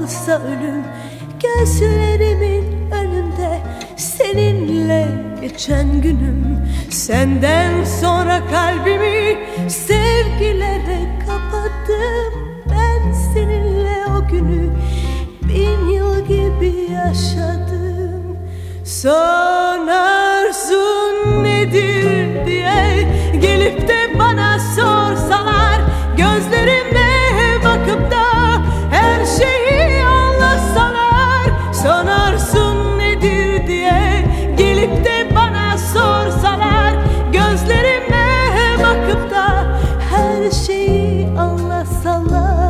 alsa ölüm gözlerimin önünde, seninle geçen günüm. Senden sonra kalbimi sevgilere kapattım. Ben seninle o günü 1000 yıl gibi yaşadım. Son arzun nedir diye gelip de bana sorsalar, gözlerime bakıp da her şeyi anlatsalar. Son arzun nedir diye gelip de bana sorsalar, gözlerime bakıp da her şeyi anlatsalar.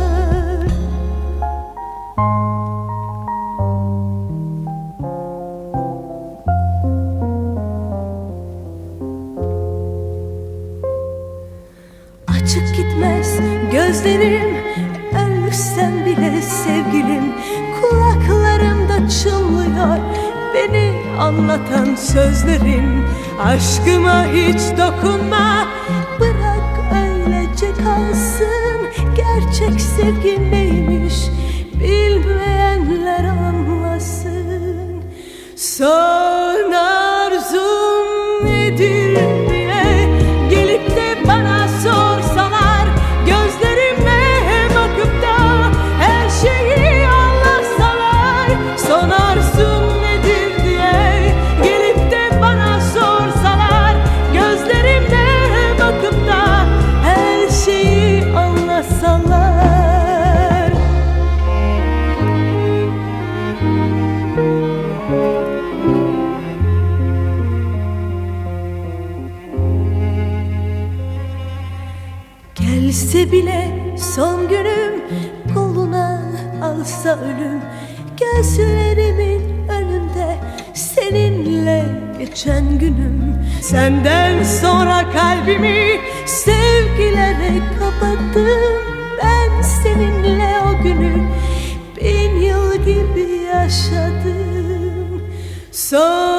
Açık gitmez gözlerim, ölsem bile sevgilim. Kulaklarımda çınlıyor beni anlatan sözlerin. Aşkıma hiç dokunma, bırak öylece kalsın. Gerçek sevgi neymiş bilmeyenler anlasın. Son arzum nedir diye gelip de bana sorsalar, gözlerime bakıp da her şeyi anlatsalar. Son arzun nedir diye gelip de bana sorsalar, gözlerime bakıp da her şeyi anlatsalar. Gelse bile son günüm, koluna alsa ölüm gözlerimin önünde, seninle geçen günüm. Senden sonra kalbimi sevgilere kapattım. Ben seninle o günü 1000 yıl gibi yaşadım. Son